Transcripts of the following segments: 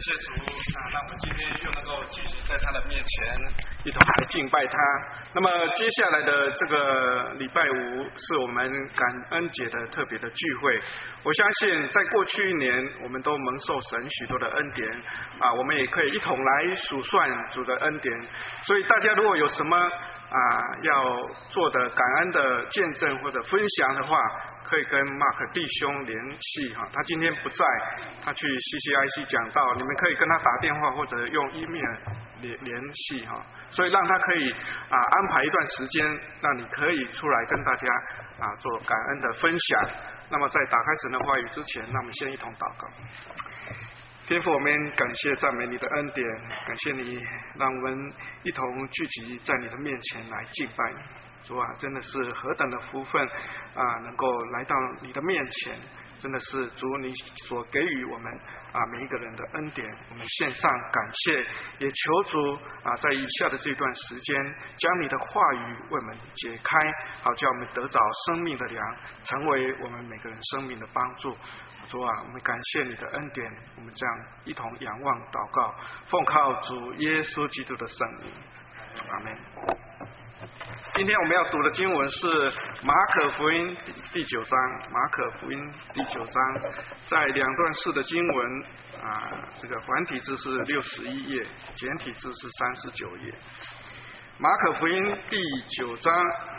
谢主，那我们今天又能够继续在他的面前一同来敬拜他。那么接下来的这个礼拜五是我们感恩节的特别的聚会。我相信在过去一年，我们都蒙受神许多的恩典啊，我们也可以一同来数算主的恩典。所以大家如果有什么要做的感恩的见证或者分享的话，可以跟 Mark 弟兄联系哈。他今天不在，他去 CCIC 讲道，你们可以跟他打电话或者用 email 联系哈。所以让他可以安排一段时间，让你可以出来跟大家做感恩的分享。那么在打开神的话语之前，那我们先一同祷告。天父，我们感谢赞美你的恩典，感谢你让我们一同聚集在你的面前来敬拜你。主啊，真的是何等的福分能够来到你的面前，真的是主你所给予我们每一个人的恩典，我们献上感谢，也求主在以下的这段时间，将你的话语为我们解开，好叫我们得着生命的粮，成为我们每个人生命的帮助。主啊，我们感谢你的恩典，我们这样一同仰望祷告，奉靠主耶稣基督的圣名，阿们。今天我们要读的经文是马可福音第9章，马可福音第9章，在两段式的经文这个繁体字是61页，简体字是39页。马可福音第9章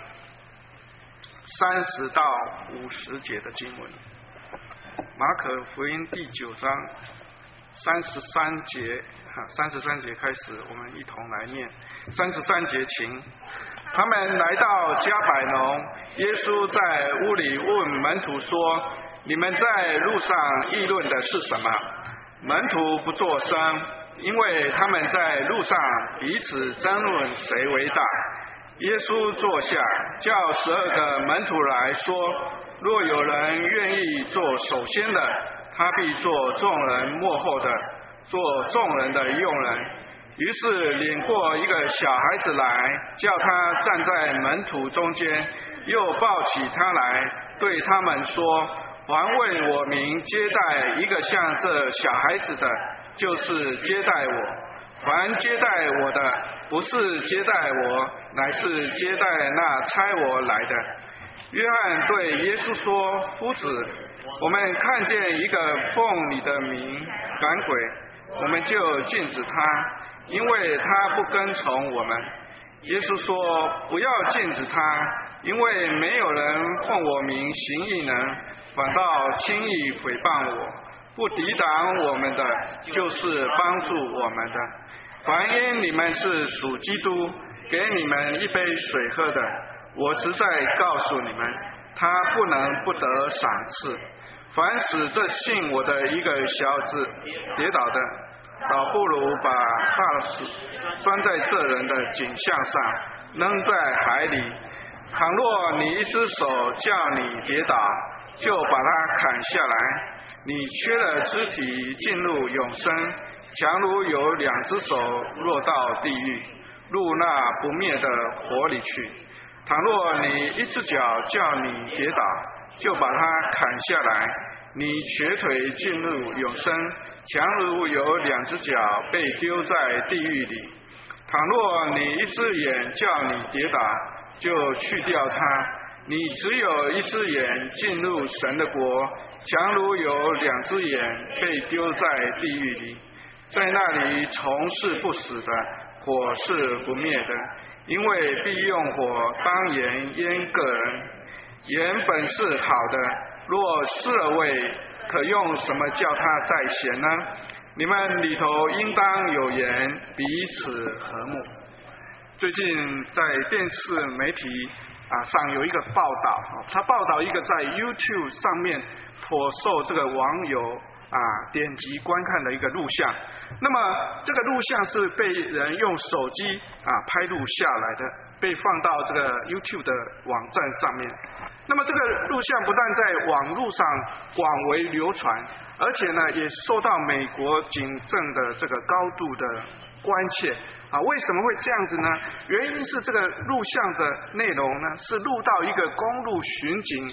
30到50节的经文。马可福音第9章33节开始，我们一同来念。33节请。他们来到迦百农，耶稣在屋里问门徒说：“你们在路上议论的是什么？”门徒不作声，因为他们在路上彼此争论谁为大。耶稣坐下，叫12个门徒来说：“若有人愿意做首先的，他必做众人末后的，做众人的用人。”于是领过一个小孩子来，叫他站在门徒中间，又抱起他来，对他们说：“凡为我名接待一个像这小孩子的，就是接待我。凡接待我的，不是接待我，乃是接待那差我来的。”约翰对耶稣说：“夫子，我们看见一个奉你的名赶鬼，我们就禁止他，因为他不跟从我们。”耶稣说：“不要禁止他，因为没有人奉我名行异能，反倒轻易毁谤我。不抵挡我们的，就是帮助我们的。凡因你们是属基督，给你们一杯水喝的，我实在告诉你们，他不能不得赏赐。凡使这信我的一个小子跌倒的，倒不如把大石拴在这人的颈项上，扔在海里。倘若你一只手叫你跌倒，就把它砍下来。你缺了肢体进入永生，强如有2只手落到地狱，入那不灭的火里去。倘若你一只脚叫你跌倒，就把它砍下来。你瘸腿进入永生，强如有2只脚被丢在地狱里。倘若你一只眼叫你跌倒，就去掉它。你只有一只眼进入神的国，强如有2只眼被丢在地狱里。在那里虫是不死的，火是不灭的，因为必用火当盐腌个人。盐本是好的，若失了味，可用什么叫它再咸呢？你们里头应当有盐，彼此和睦。最近在电视媒体上有一个报道，他报道一个在 YouTube 上面颇受这个网友点击观看的一个录像。那么这个录像是被人用手机拍录下来的，被放到这个 YouTube 的网站上面。那么这个录像不但在网络上广为流传，而且呢也受到美国警政的这个高度的关切。为什么会这样子呢？原因是这个录像的内容呢是录到一个公路巡警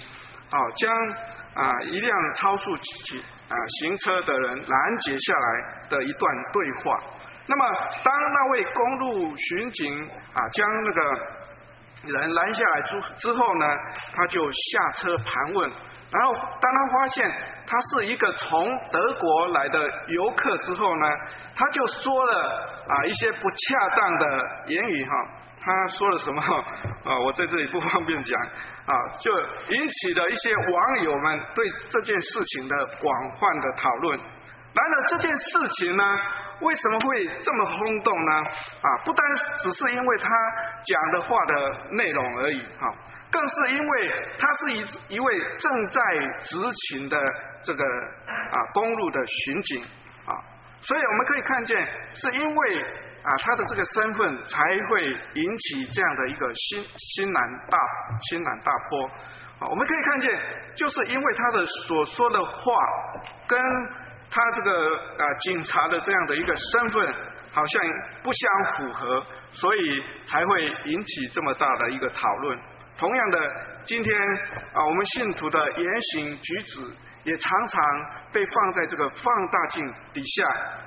将一辆超速行车的人拦截下来的一段对话。那么当那位公路巡警将那个人拦下来之后呢，他就下车盘问，然后当他发现他是一个从德国来的游客之后呢，他就说了一些不恰当的言语他说了什么我在这里不方便讲就引起了一些网友们对这件事情的广泛的讨论。然而这件事情呢，为什么会这么轰动呢？不单只是因为他讲的话的内容而已更是因为他是一位正在执勤的这个公路的巡警所以我们可以看见，是因为他的这个身份才会引起这样的一个轩然大波我们可以看见，就是因为他的所说的话跟他这个警察的这样的一个身份好像不相符合，所以才会引起这么大的一个讨论。同样的，今天我们信徒的言行举止也常常被放在这个放大镜底下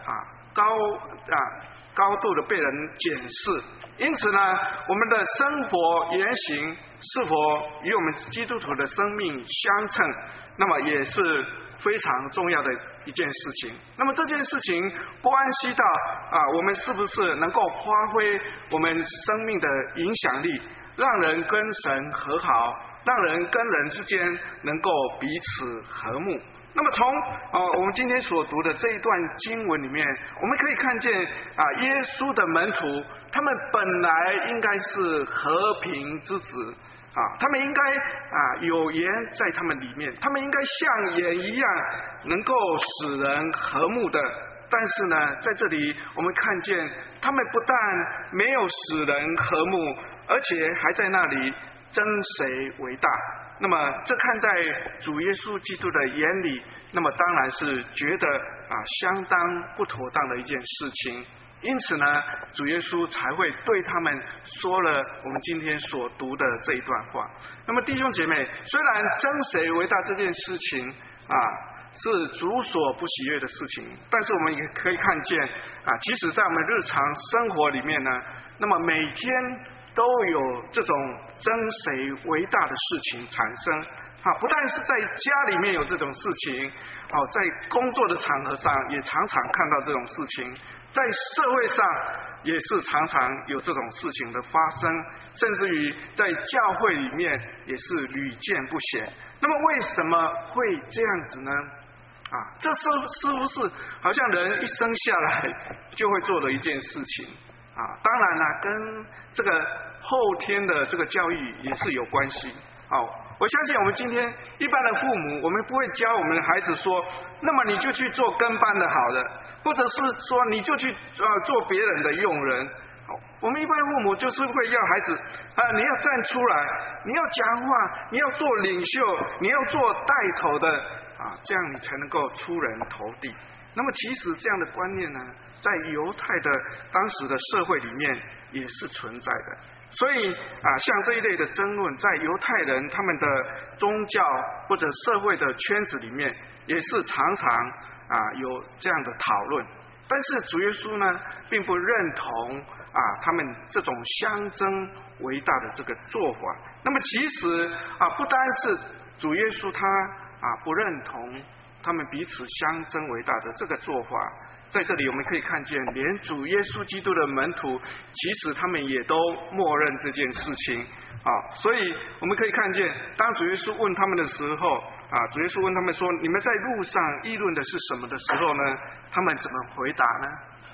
高度的被人检视。因此呢，我们的生活言行是否与我们基督徒的生命相称，那么也是非常重要的一件事情。那么这件事情关系到我们是不是能够发挥我们生命的影响力，让人跟神和好，让人跟人之间能够彼此和睦。那么从我们今天所读的这一段经文里面，我们可以看见耶稣的门徒，他们本来应该是和平之子他们应该有盐在他们里面，他们应该像盐一样能够使人和睦的。但是呢，在这里我们看见他们不但没有使人和睦，而且还在那里争谁为大。那么这看在主耶稣基督的眼里，那么当然是觉得相当不妥当的一件事情。因此呢，主耶稣才会对他们说了我们今天所读的这一段话。那么弟兄姐妹，虽然争谁为大这件事情是主所不喜悦的事情，但是我们也可以看见即使在我们日常生活里面呢，那么每天都有这种争谁为大的事情产生不但是在家里面有这种事情在工作的场合上也常常看到这种事情，在社会上也是常常有这种事情的发生，甚至于在教会里面也是屡见不鲜。那么为什么会这样子呢？这是不是好像人一生下来就会做的一件事情当然了，跟这个后天的这个教育也是有关系我相信我们今天一般的父母，我们不会教我们的孩子说，那么你就去做跟班的好的，或者是说你就去做别人的佣人。我们一般父母就是会要孩子你要站出来，你要讲话，你要做领袖，你要做带头的这样你才能够出人头地。那么其实这样的观念呢，在犹太的当时的社会里面也是存在的。所以像这一类的争论，在犹太人他们的宗教或者社会的圈子里面，也是常常有这样的讨论。但是主耶稣呢，并不认同他们这种相争为大的这个做法。那么其实不单是主耶稣他不认同他们彼此相争为大的这个做法，在这里我们可以看见，连主耶稣基督的门徒，其实他们也都默认这件事情所以我们可以看见，当主耶稣问他们的时候主耶稣问他们说，你们在路上议论的是什么的时候呢，他们怎么回答呢？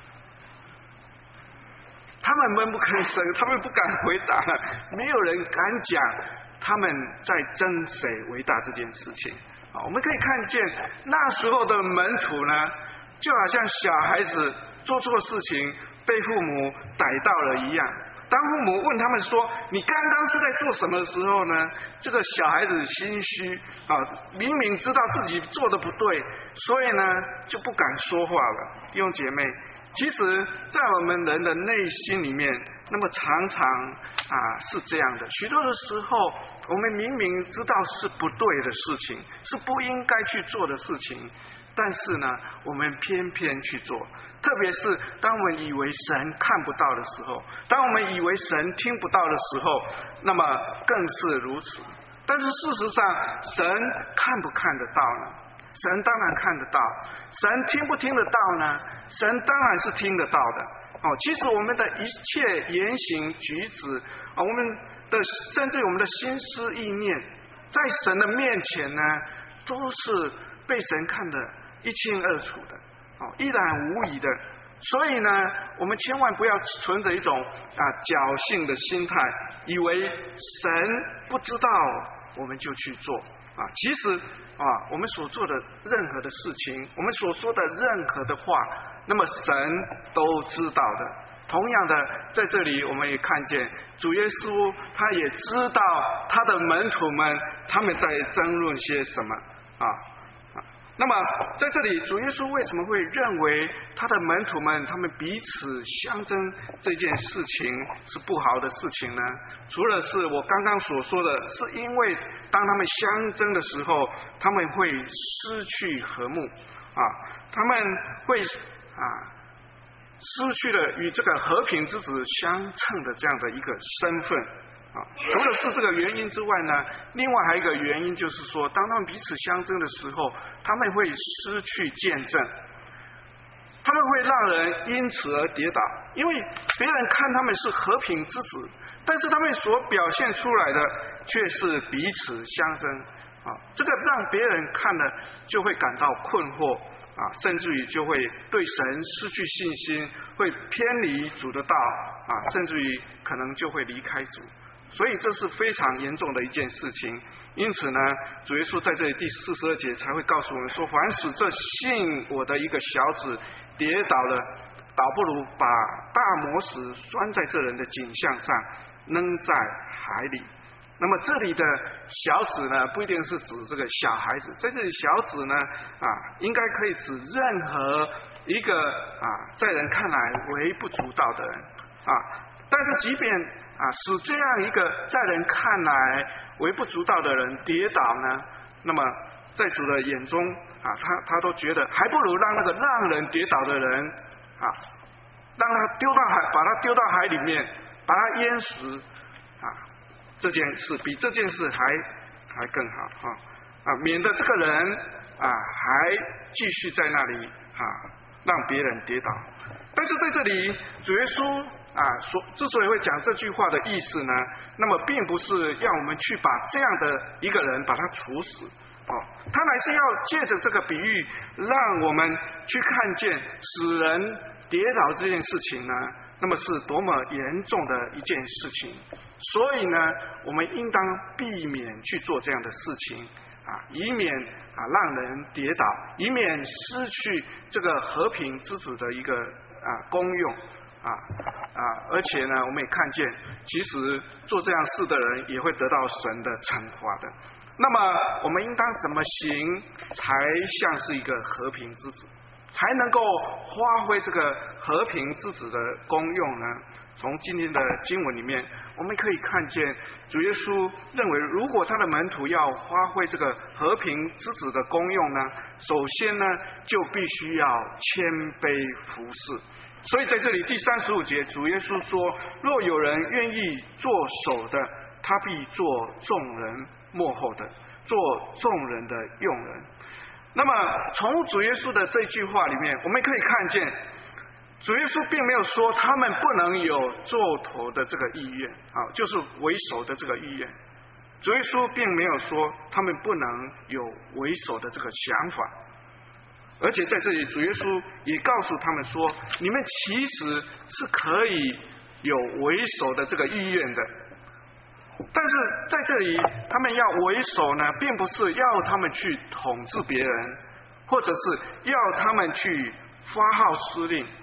他们闷不吭声，他们不敢回答，没有人敢讲他们在争谁为大这件事情我们可以看见那时候的门徒呢，就好像小孩子做错事情被父母逮到了一样当父母问他们说你刚刚是在做什么的时候呢，这个小孩子心虚啊，明明知道自己做的不对，所以呢就不敢说话了。弟兄姐妹，其实在我们人的内心里面，那么常常是这样的，许多的时候我们明明知道是不对的事情，是不应该去做的事情，但是呢我们偏偏去做。特别是当我们以为神看不到的时候，当我们以为神听不到的时候，那么更是如此。但是事实上神看不看得到呢？神当然看得到。神听不听得到呢？神当然是听得到的。其实我们的一切言行举止，我们的甚至我们的心思意念，在神的面前呢，都是被神看得一清二楚的，一览无遗的。所以呢，我们千万不要存着一种侥幸的心态，以为神不知道我们就去做。其实我们所做的任何的事情，我们所说的任何的话，那么神都知道的。同样的，在这里我们也看见主耶稣他也知道他的门徒们他们在争论些什么那么在这里主耶稣为什么会认为他的门徒们他们彼此相争这件事情是不好的事情呢？除了是我刚刚所说的，是因为当他们相争的时候，他们会失去和睦他们会失去了与这个和平之子相称的这样的一个身份除了是这个原因之外呢，另外还有一个原因就是说，当他们彼此相争的时候，他们会失去见证，他们会让人因此而跌倒，因为别人看他们是和平之子，但是他们所表现出来的却是彼此相争这个让别人看了就会感到困惑甚至于就会对神失去信心，会偏离主的道甚至于可能就会离开主。所以这是非常严重的一件事情。因此呢，主耶稣在这里第42节才会告诉我们说，凡使这信我的一个小子跌倒了，倒不如把大磨石拴在这人的颈项上，扔在海里。那么这里的小子呢，不一定是指这个小孩子，在这里小子呢应该可以指任何一个在人看来微不足道的人但是即便使这样一个在人看来微不足道的人跌倒呢，那么在主的眼中他都觉得还不如让那个让人跌倒的人让他丢到海，把他丢到海里面，把他淹死这件事比这件事还更好免得这个人还继续在那里让别人跌倒。但是在这里主耶稣之所以会讲这句话的意思呢，那么并不是要我们去把这样的一个人把他处死他乃是要借着这个比喻让我们去看见使人跌倒这件事情呢，那么是多么严重的一件事情。所以呢，我们应当避免去做这样的事情以免让人跌倒，以免失去这个和平之子的一个功用而且呢，我们也看见其实做这样事的人也会得到神的惩罚的。那么我们应当怎么行才像是一个和平之子，才能够发挥这个和平之子的功用呢？从今天的经文里面我们可以看见主耶稣认为，如果他的门徒要发挥这个和平之子的功用呢，首先呢就必须要谦卑服侍。所以在这里第35节主耶稣说，若有人愿意做首的，他必做众人末后的，做众人的用人。那么从主耶稣的这句话里面我们可以看见，主耶稣并没有说他们不能有做头的这个意愿就是为首的这个意愿。主耶稣并没有说他们不能有为首的这个想法，而且在这里主耶稣也告诉他们说，你们其实是可以有为首的这个意愿的。但是在这里他们要为首呢，并不是要他们去统治别人，或者是要他们去发号施令。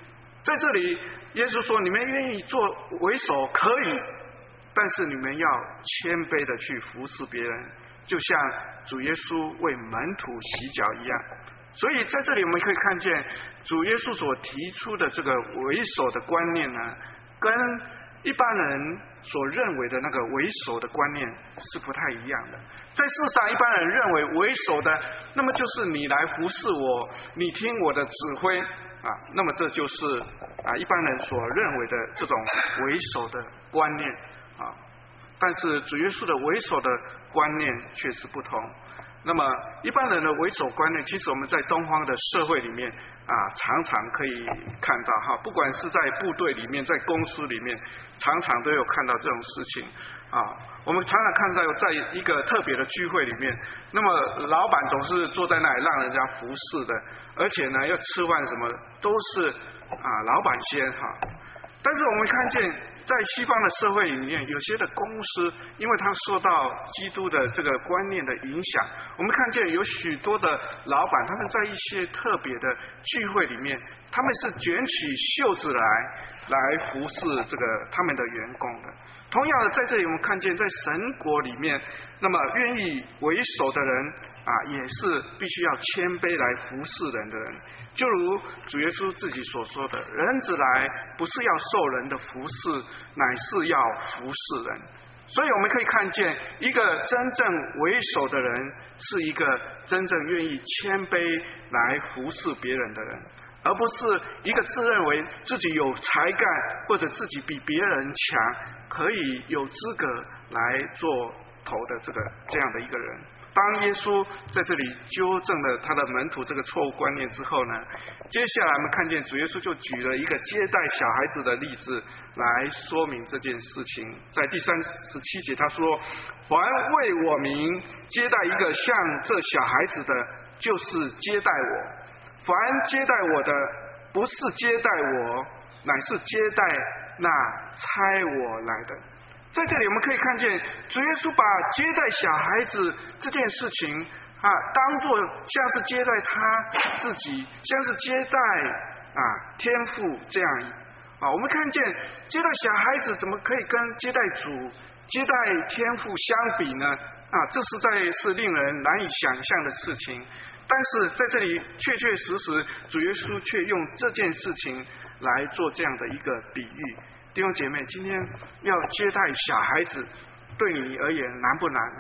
在这里，耶稣说：“你们愿意做为首可以，但是你们要谦卑的去服侍别人，就像主耶稣为门徒洗脚一样。”所以在这里我们可以看见，主耶稣所提出的这个为首的观念呢，跟一般人所认为的那个为首的观念是不太一样的。在世上，一般人认为为首的，那么就是你来服侍我，你听我的指挥啊，那么这就是一般人所认为的这种为首的观念啊。但是主耶稣的为首的观念却是不同。那么一般人的为首观念，其实我们在东方的社会里面常常可以看到哈，不管是在部队里面，在公司里面，常常都有看到这种事情啊。我们常常看到在一个特别的聚会里面，那么老板总是坐在那里让人家服侍的，而且呢要吃饭什么都是老板先哈。但是我们看见在西方的社会里面，有些的公司，因为它受到基督的这个观念的影响，我们看见有许多的老板，他们在一些特别的聚会里面，他们是卷起袖子来服侍这个他们的员工的。同样的，在这里我们看见，在神国里面，那么愿意为首的人也是必须要谦卑来服侍人的人。就如主耶稣自己所说的，人子来不是要受人的服侍，乃是要服侍人。所以我们可以看见，一个真正为首的人，是一个真正愿意谦卑来服侍别人的人，而不是一个自认为自己有才干，或者自己比别人强，可以有资格来做头的这样的一个人。当耶稣在这里纠正了他的门徒这个错误观念之后呢，接下来我们看见主耶稣就举了一个接待小孩子的例子来说明这件事情。在第37节他说：“凡为我名接待一个像这小孩子的，就是接待我；凡接待我的，不是接待我，乃是接待那差我来的。”在这里我们可以看见，主耶稣把接待小孩子这件事情当作像是接待他自己，像是接待天父这样我们看见接待小孩子怎么可以跟接待主、接待天父相比呢？这实在是令人难以想象的事情。但是在这里确确实实，主耶稣却用这件事情来做这样的一个比喻。弟兄姐妹，今天要接待小孩子，对你而言难不难呢？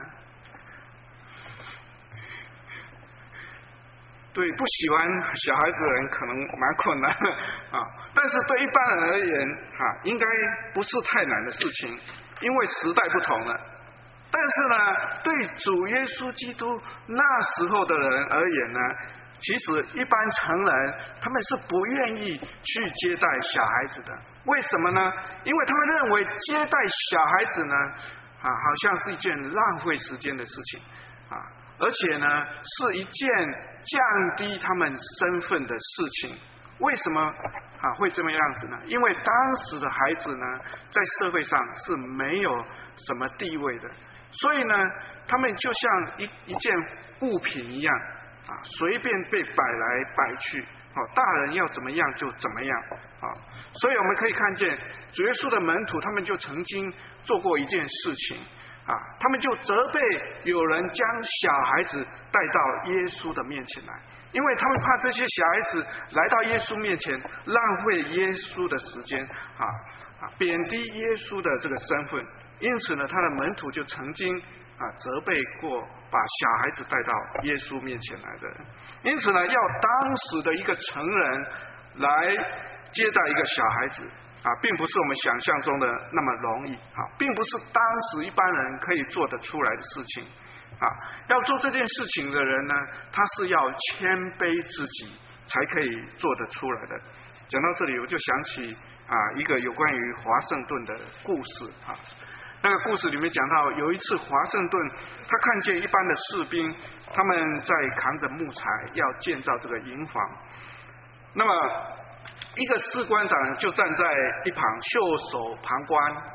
对不喜欢小孩子的人可能蛮困难的但是对一般人而言应该不是太难的事情，因为时代不同了。但是呢，对主耶稣基督那时候的人而言呢，其实一般成人他们是不愿意去接待小孩子的。为什么呢？因为他们认为接待小孩子呢好像是一件浪费时间的事情而且呢是一件降低他们身份的事情。为什么会这么样子呢？因为当时的孩子呢在社会上是没有什么地位的，所以呢他们就像一件物品一样随便被摆来摆去大人要怎么样就怎么样所以我们可以看见主耶稣的门徒，他们就曾经做过一件事情他们就责备有人将小孩子带到耶稣的面前来，因为他们怕这些小孩子来到耶稣面前浪费耶稣的时间贬低耶稣的这个身份。因此呢，他的门徒就曾经责备过把小孩子带到耶稣面前来的人。因此呢，要当时的一个成人来接待一个小孩子并不是我们想象中的那么容易并不是当时一般人可以做得出来的事情要做这件事情的人呢，他是要谦卑自己才可以做得出来的。讲到这里，我就想起一个有关于华盛顿的故事那个故事里面讲到，有一次华盛顿他看见一般的士兵，他们在扛着木材要建造这个营房，那么一个士官长就站在一旁袖手旁观。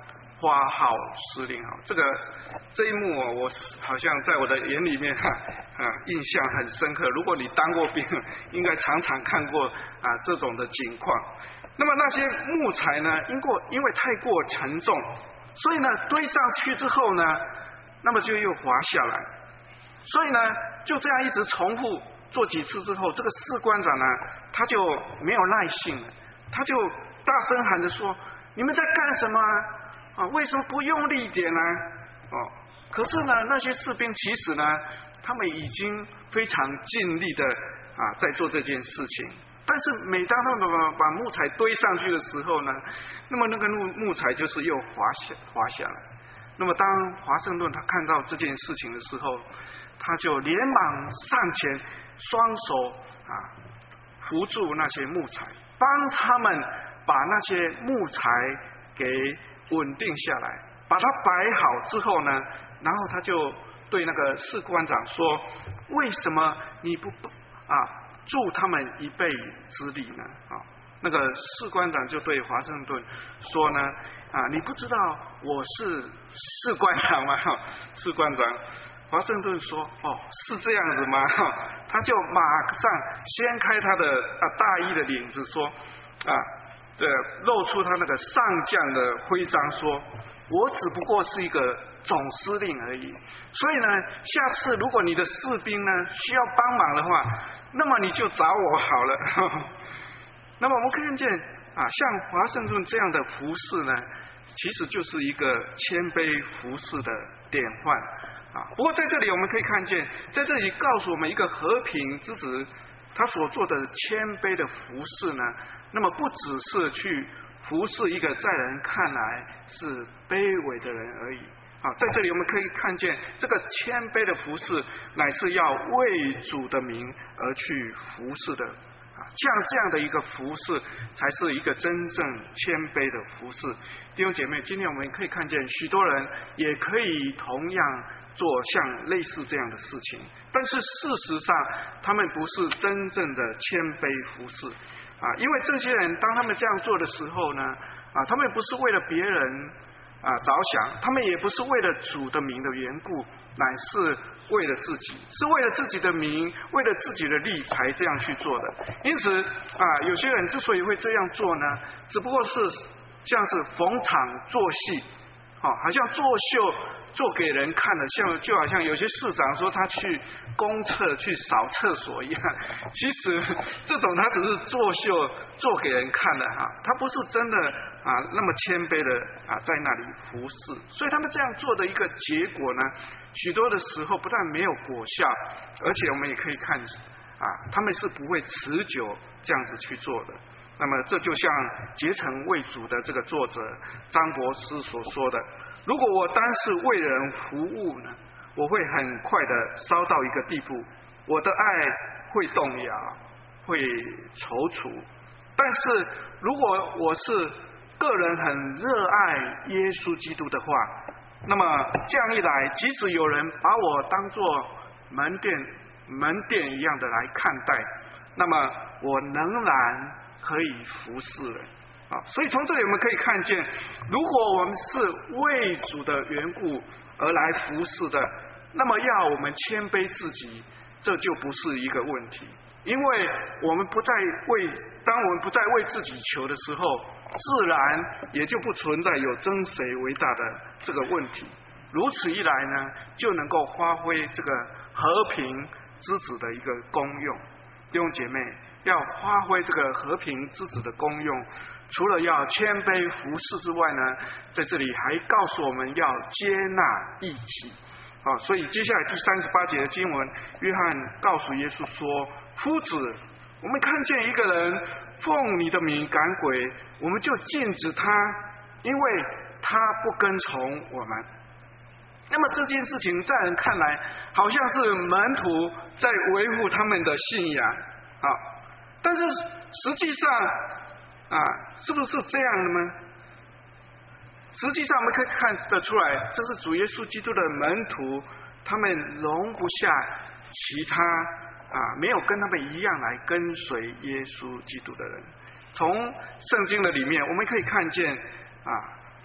花号司令这一幕我好像在我的眼里面印象很深刻。如果你当过兵，应该常常看过这种的情况。那么那些木材呢，因为太过沉重，所以呢堆上去之后呢，那么就又滑下来。所以呢就这样一直重复做几次之后，这个士官长呢他就没有耐性了，他就大声喊着说：“你们在干什么啊？为什么不用力一点呢？”可是呢，那些士兵其实呢，他们已经非常尽力的在做这件事情。但是每当他们把木材堆上去的时候呢，那么那个木材就是又滑下来。那么当华盛顿他看到这件事情的时候，他就连忙上前，双手扶住那些木材，帮他们把那些木材给稳定下来，把它摆好之后呢，然后他就对那个士官长说：“为什么你不助他们一臂之力呢？”那个士官长就对华盛顿说呢：“你不知道我是士官长吗？”士官长华盛顿说：“是这样子吗？”他就马上掀开他的大衣的领子说：“露出他那个上将的徽章，说我只不过是一个总司令而已。所以呢，下次如果你的士兵呢需要帮忙的话，那么你就找我好了。”那么我们看见像华盛顿这样的服侍呢，其实就是一个谦卑服侍的典范不过在这里我们可以看见，在这里告诉我们一个和平之子他所做的谦卑的服侍呢，那么不只是去服侍一个在人看来是卑微的人而已在这里我们可以看见，这个谦卑的服侍乃是要为主的名而去服侍的像这样的一个服侍，才是一个真正谦卑的服侍。弟兄姐妹，今天我们可以看见许多人也可以同样做像类似这样的事情，但是事实上他们不是真正的谦卑服侍因为这些人当他们这样做的时候呢他们不是为了别人着想，他们也不是为了主的名的缘故，乃是为了自己，是为了自己的名，为了自己的利才这样去做的。因此有些人之所以会这样做呢，只不过是像是逢场作戏好像作秀做给人看的，就好像有些市长说他去公厕去扫厕所一样，其实这种他只是作秀做给人看的他不是真的那么谦卑的在那里服侍。所以他们这样做的一个结果呢，许多的时候不但没有果效，而且我们也可以看他们是不会持久这样子去做的。那么这就像竭诚为主的这个作者张博士所说的，如果我单是为人服务呢，我会很快的烧到一个地步，我的爱会动摇，会踌躇。但是如果我是个人很热爱耶稣基督的话，那么这样一来，即使有人把我当作门店一样的来看待，那么我仍然可以服侍人所以从这里我们可以看见，如果我们是为主的缘故而来服侍的，那么要我们谦卑自己，这就不是一个问题。因为当我们不再为自己求的时候，自然也就不存在有争谁为大的这个问题。如此一来呢，就能够发挥这个和平之子的一个功用。弟兄姐妹，要发挥这个和平之子的功用，除了要谦卑服侍之外呢，在这里还告诉我们要接纳义己所以接下来第38节的经文，约翰告诉耶稣说：“夫子，我们看见一个人奉你的名赶鬼，我们就禁止他，因为他不跟从我们。”那么这件事情在人看来好像是门徒在维护他们的信仰但是实际上是不是这样的呢？实际上我们可以看得出来，这是主耶稣基督的门徒，他们容不下其他没有跟他们一样来跟随耶稣基督的人。从圣经的里面我们可以看见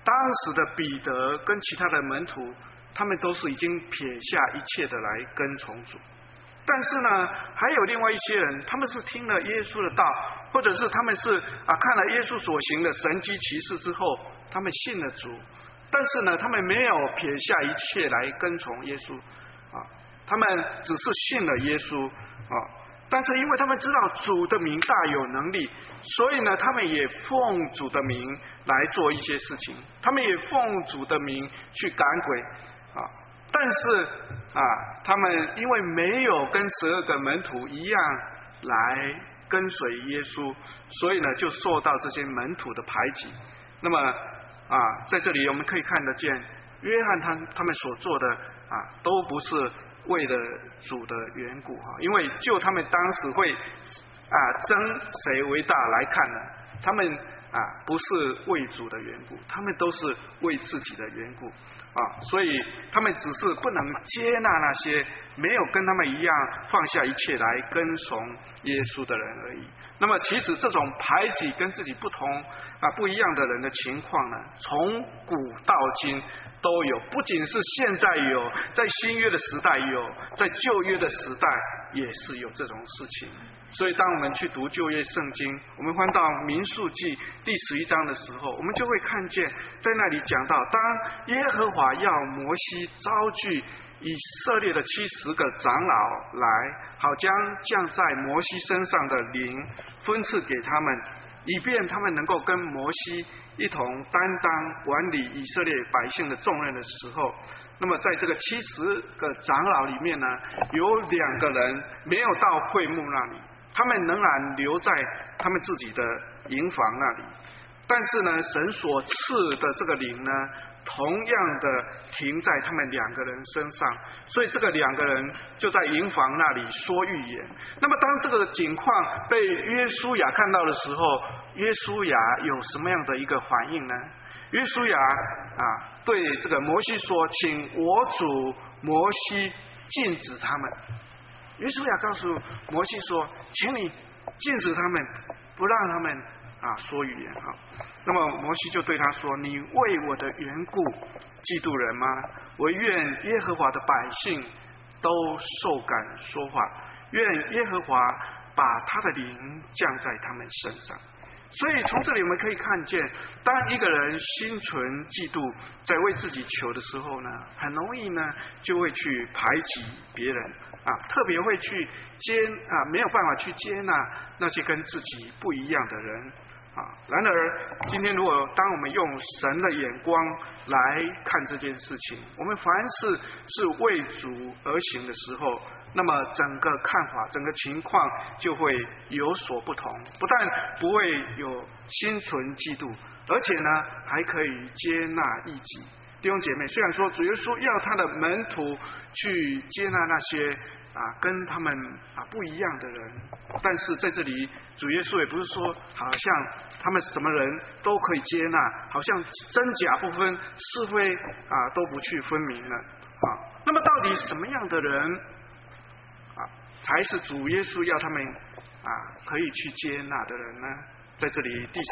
当时的彼得跟其他的门徒，他们都是已经撇下一切的来跟从主。但是呢，还有另外一些人，他们是听了耶稣的道，或者是他们是看了耶稣所行的神迹奇事之后，他们信了主。但是呢，他们没有撇下一切来跟从耶稣他们只是信了耶稣但是因为他们知道主的名大有能力，所以呢，他们也奉主的名来做一些事情，他们也奉主的名去赶鬼但是他们因为没有跟12个门徒一样来跟随耶稣，所以呢，就受到这些门徒的排挤。那么在这里我们可以看得见，约翰他们所做的都不是为了主的缘故因为就他们当时会争谁为大来看呢，他们不是为主的缘故，他们都是为自己的缘故所以他们只是不能接纳那些没有跟他们一样放下一切来跟从耶稣的人而已。那么其实这种排挤跟自己不一样的人的情况呢，从古到今都有，不仅是现在有，在新约的时代有，在旧约的时代也是有这种事情。所以当我们去读旧约圣经，我们翻到民数记第11章的时候，我们就会看见在那里讲到，当耶和华要摩西招聚以色列的70个长老来，好将降在摩西身上的灵分赐给他们，以便他们能够跟摩西一同担当管理以色列百姓的重任的时候，那么在这个70个长老里面呢，有2个人没有到会幕那里，他们仍然留在他们自己的营房那里。但是呢，神所赐的这个灵呢，同样的停在他们2个人身上，所以这个2个人就在营房那里说预言。那么当这个景况被约书亚看到的时候，约书亚有什么样的一个反应呢？约书亚对这个摩西说，请我主摩西禁止他们。约书亚告诉摩西说，请你禁止他们，不让他们说语言那么摩西就对他说，你为我的缘故嫉妒人吗？我愿耶和华的百姓都受感说话，愿耶和华把他的灵降在他们身上。所以从这里我们可以看见，当一个人心存嫉妒，在为自己求的时候呢，很容易呢就会去排挤别人特别会去没有办法去接纳那些跟自己不一样的人然而今天如果当我们用神的眼光来看这件事情，我们凡事是为主而行的时候，那么整个看法整个情况就会有所不同，不但不会有心存嫉妒，而且呢还可以接纳异己。弟兄姐妹，虽然说主耶稣要他的门徒去接纳那些跟他们不一样的人，但是在这里主耶稣也不是说好像他们什么人都可以接纳，好像真假不分，是非都不去分明了那么到底什么样的人才是主耶稣要他们可以去接纳的人呢？在这里第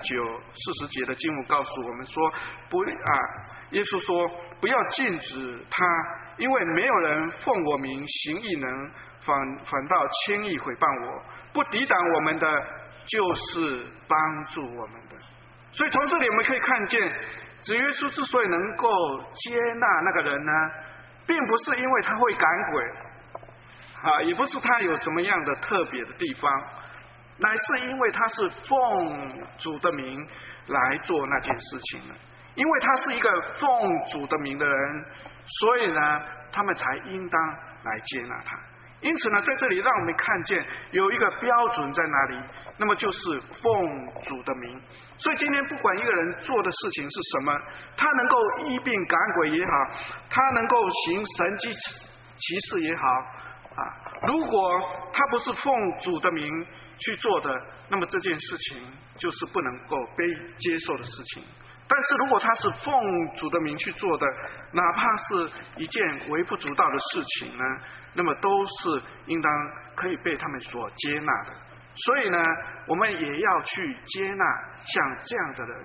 39、40节的经文告诉我们说，耶稣说不要禁止他，因为没有人奉我名行异能，反倒轻易毁谤我，不抵挡我们的就是帮助我们的。所以从这里我们可以看见，主耶稣之所以能够接纳那个人呢，并不是因为他会赶鬼也不是他有什么样的特别的地方，乃是因为他是奉主的名来做那件事情的。因为他是一个奉主的名的人，所以呢他们才应当来接纳他。因此呢，在这里让我们看见有一个标准在哪里，那么就是奉主的名。所以今天不管一个人做的事情是什么，他能够医病赶鬼也好，他能够行神迹奇事也好如果他不是奉主的名去做的，那么这件事情就是不能够被接受的事情。但是如果他是奉主的名去做的，哪怕是一件微不足道的事情呢，那么都是应当可以被他们所接纳的。所以呢，我们也要去接纳像这样的人。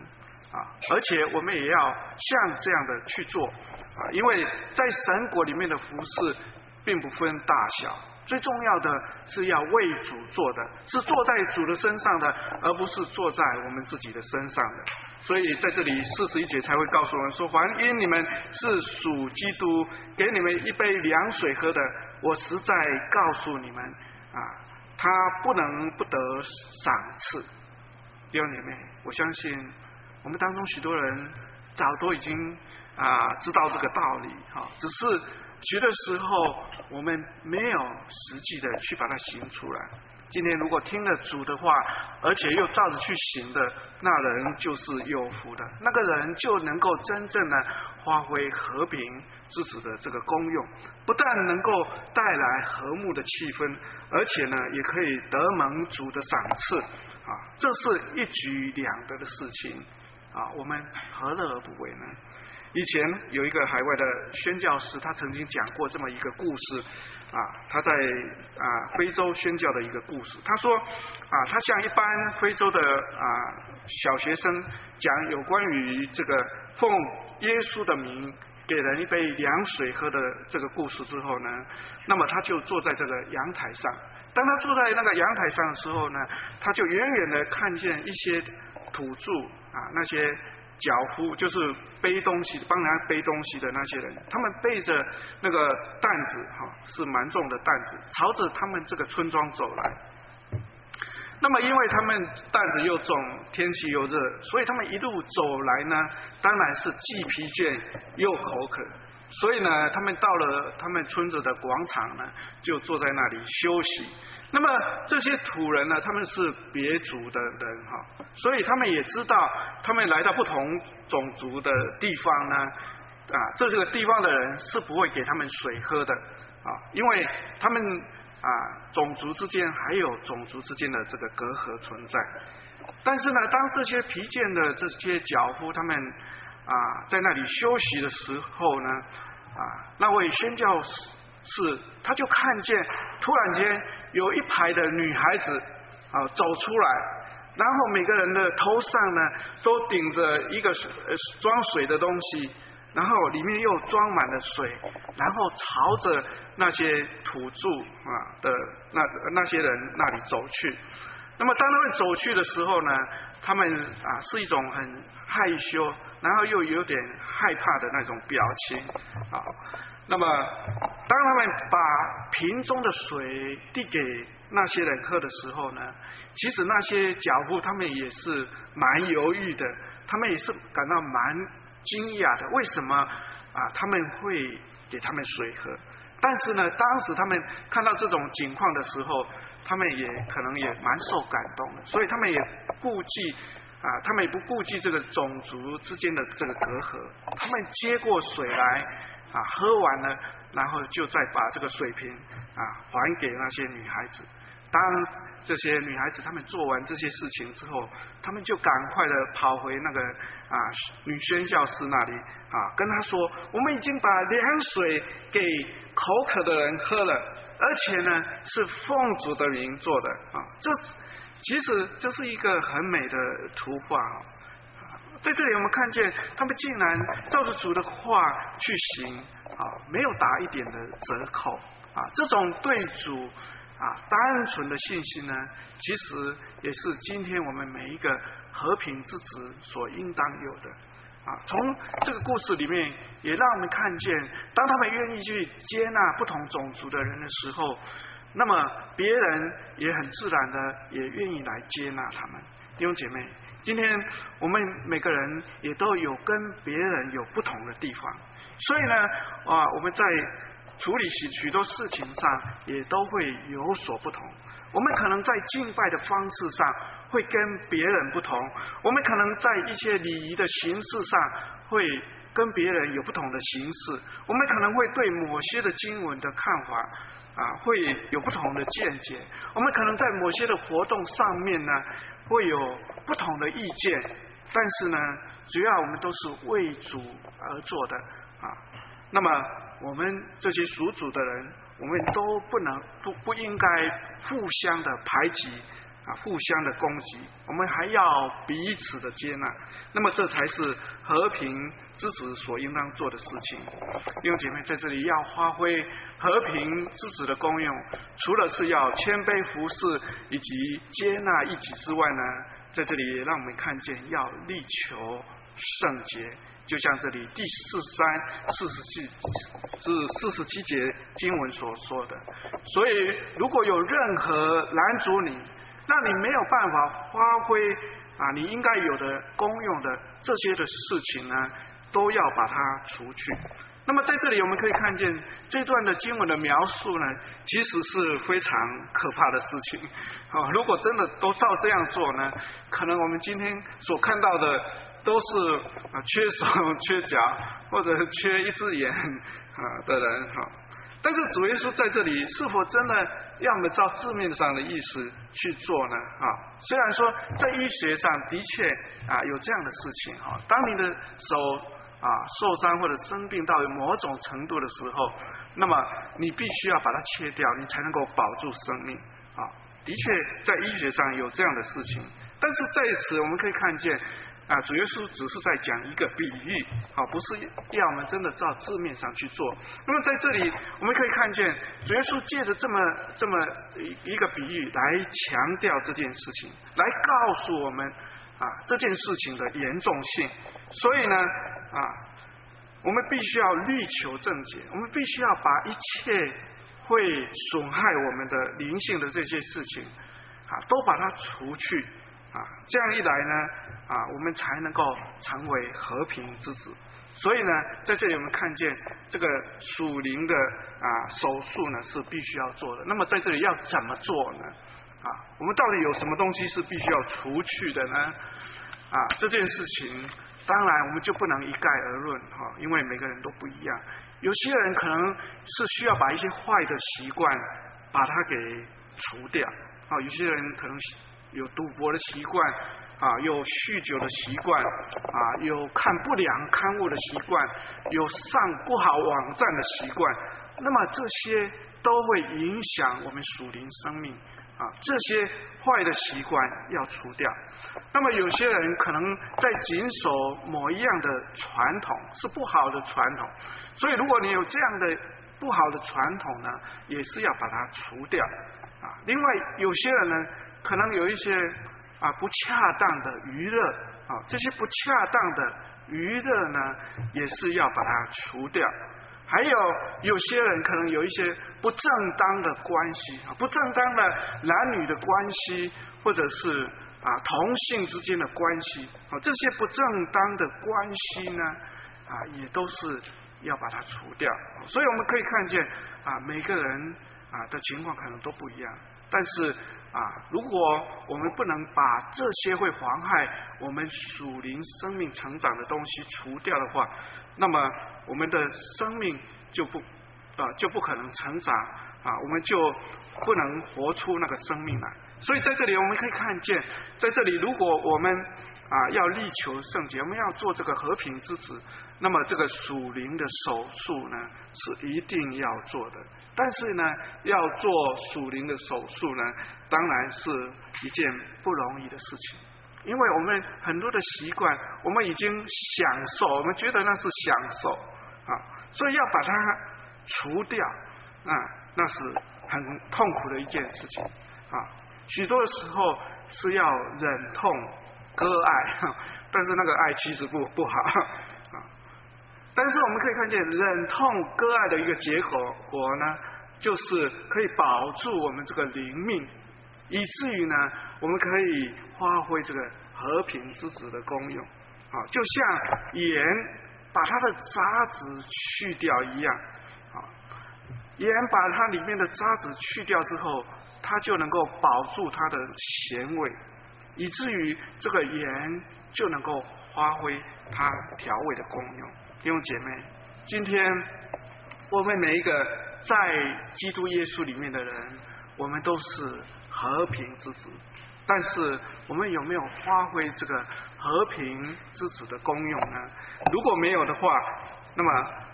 而且我们也要像这样的去做因为在神国里面的服事并不分大小，最重要的是要为主做的，是坐在主的身上的，而不是坐在我们自己的身上的。所以在这里41节才会告诉我们说，凡因你们是属基督，给你们一杯凉水喝的，我实在告诉你们他不能不得赏赐。弟兄姐妹，我相信我们当中许多人早都已经知道这个道理只是许多时候我们没有实际的去把它行出来。今天如果听了主的话，而且又照着去行的，那人就是有福的，那个人就能够真正的发挥和平之子的这个功用，不但能够带来和睦的气氛，而且呢也可以得蒙主的赏赐这是一举两得的事情我们何乐而不为呢？以前有一个海外的宣教师，他曾经讲过这么一个故事他在非洲宣教的一个故事。他说他向一般非洲的小学生讲有关于这个奉耶稣的名给人一杯凉水喝的这个故事之后呢，那么他就坐在这个阳台上。当他坐在那个阳台上的时候呢，他就远远的看见一些土著那些脚夫，就是背东西帮人家背东西的那些人，他们背着那个担子是蛮重的担子，朝着他们这个村庄走来。那么因为他们担子又重，天气又热，所以他们一路走来呢，当然是既疲倦又口渴。所以呢，他们到了他们村子的广场呢，就坐在那里休息。那么这些土人呢，他们是别族的人所以他们也知道，他们来到不同种族的地方呢，这个地方的人是不会给他们水喝的因为他们种族之间还有种族之间的这个隔阂存在。但是呢，当这些疲倦的这些脚夫他们在那里休息的时候呢，那位宣教士他就看见突然间有一排的女孩子走出来，然后每个人的头上呢都顶着一个装水的东西，然后里面又装满了水，然后朝着那些土著的那些人那里走去。那么当他们走去的时候呢，他们是一种很害羞，然后又有点害怕的那种表情那么当他们把瓶中的水递给那些人喝的时候呢，其实那些脚夫他们也是蛮犹豫的，他们也是感到蛮惊讶的，为什么他们会给他们水喝？但是呢，当时他们看到这种情况的时候，他们也可能也蛮受感动的，所以他们也他们也不顾忌这个种族之间的这个隔阂，他们接过水来喝完了，然后就再把这个水瓶还给那些女孩子。当这些女孩子她们做完这些事情之后，她们就赶快的跑回那个女宣教师那里跟她说，我们已经把凉水给口渴的人喝了，而且呢是奉主的名做的其实这是一个很美的图画在这里我们看见他们竟然照着主的话去行没有打一点的折扣这种对主单纯的信心呢，其实也是今天我们每一个和平之子所应当有的从这个故事里面也让我们看见，当他们愿意去接纳不同种族的人的时候，那么别人也很自然的也愿意来接纳他们。弟兄姐妹，今天我们每个人也都有跟别人有不同的地方，所以呢我们在处理许多事情上也都会有所不同。我们可能在敬拜的方式上会跟别人不同，我们可能在一些礼仪的形式上会跟别人有不同的形式，我们可能会对某些的经文的看法会有不同的见解，我们可能在某些的活动上面呢会有不同的意见，但是呢主要我们都是为主而做的那么我们这些属主的人，我们都不应该互相的排挤互相的攻击，我们还要彼此的接纳。那么这才是和平之子所应当做的事情。弟兄姐妹，在这里要发挥和平之子的功用，除了是要谦卑服侍以及接纳一己之外呢，在这里也让我们看见要力求圣洁。就像这里第47节经文所说的，所以如果有任何拦阻你，让你没有办法发挥你应该有的功用的这些的事情呢，都要把它除去。那么在这里我们可以看见这段的经文的描述呢，其实是非常可怕的事情。如果真的都照这样做呢，可能我们今天所看到的都是缺手缺脚或者缺一只眼的人。但是主耶稣在这里是否真的要我们照字面上的意思去做呢？虽然说在医学上的确有这样的事情，当你的手受伤或者生病到某种程度的时候，那么你必须要把它切掉，你才能够保住生命。的确在医学上有这样的事情，但是在此我们可以看见主耶稣只是在讲一个比喻，不是要我们真的照字面上去做。那么在这里我们可以看见主耶稣借着这么一个比喻来强调这件事情，来告诉我们这件事情的严重性。所以呢我们必须要力求正洁，我们必须要把一切会损害我们的灵性的这些事情都把它除去这样一来呢我们才能够成为和平之子。所以呢在这里我们看见这个属灵的手术呢是必须要做的。那么在这里要怎么做呢？我们到底有什么东西是必须要除去的呢？这件事情当然我们就不能一概而论因为每个人都不一样。有些人可能是需要把一些坏的习惯把它给除掉有些人可能有赌博的习惯有酗酒的习惯有看不良刊物的习惯，有上不好网站的习惯。那么这些都会影响我们属灵生命这些坏的习惯要除掉。那么有些人可能在谨守某一样的传统是不好的传统，所以如果你有这样的不好的传统呢，也是要把它除掉另外有些人呢可能有一些不恰当的娱乐这些不恰当的娱乐呢也是要把它除掉。还有些人可能有一些不正当的关系不正当的男女的关系，或者是同性之间的关系这些不正当的关系呢也都是要把它除掉。所以我们可以看见每个人的情况可能都不一样，但是如果我们不能把这些会妨害我们属灵生命成长的东西除掉的话，那么我们的生命就不可能成长我们就不能活出那个生命来。所以在这里我们可以看见，在这里如果我们要力求圣洁，我们要做这个和平之子，那么这个属灵的手术呢是一定要做的。但是呢要做属灵的手术呢当然是一件不容易的事情，因为我们很多的习惯我们已经享受，我们觉得那是享受所以要把它除掉那是很痛苦的一件事情许多的时候是要忍痛割爱但是那个爱其实不好但是我们可以看见忍痛割爱的一个结果呢，就是可以保住我们这个灵命，以至于呢我们可以发挥这个和平之子的功用就像盐把它的渣子去掉一样盐把它里面的渣子去掉之后，它就能够保住它的咸味，以至于这个盐就能够发挥它调味的功用。弟兄姐妹，今天我们每一个在基督耶稣里面的人，我们都是和平之子，但是我们有没有发挥这个和平之子的功用呢？如果没有的话，那么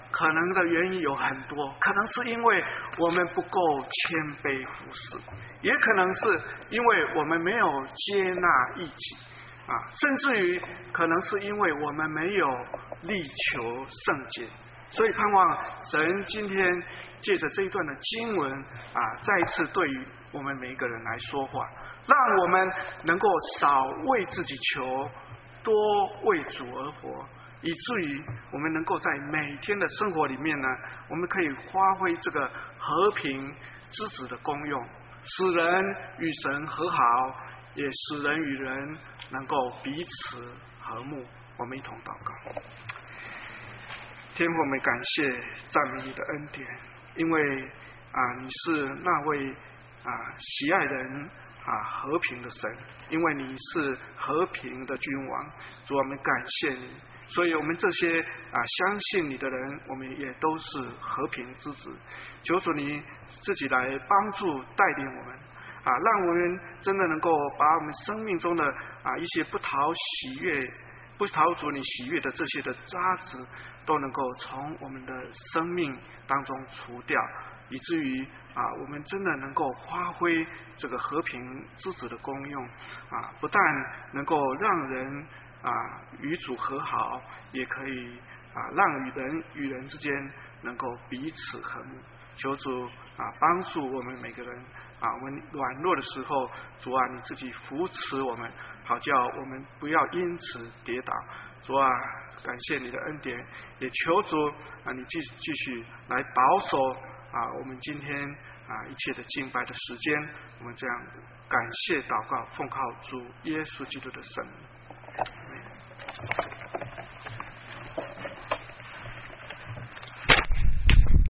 可能的原因有很多，可能是因为我们不够谦卑服侍，也可能是因为我们没有接纳异己甚至于可能是因为我们没有力求圣洁。所以盼望神今天借着这一段的经文再一次对于我们每一个人来说话，让我们能够少为自己求，多为主而活，以至于我们能够在每天的生活里面呢，我们可以发挥这个和平之子的功用，使人与神和好，也使人与人能够彼此和睦。我们一同祷告。天父，我们感谢赞美你的恩典，因为你是那位喜爱人和平的神，因为你是和平的君王。主，我们感谢你，所以我们这些相信你的人，我们也都是和平之子。求主你自己来帮助带领我们让我们真的能够把我们生命中的一些不讨主你喜悦的这些的渣子，都能够从我们的生命当中除掉，以至于我们真的能够发挥这个和平之子的功用不但能够让人与主和好，也可以让人与人之间能够彼此和睦。求主帮助我们每个人我们软弱的时候，主你自己扶持我们，好叫我们不要因此跌倒。主感谢你的恩典，也求主你继续来保守我们今天一切的敬拜的时间。我们这样感谢祷告，奉靠主耶稣基督的圣名。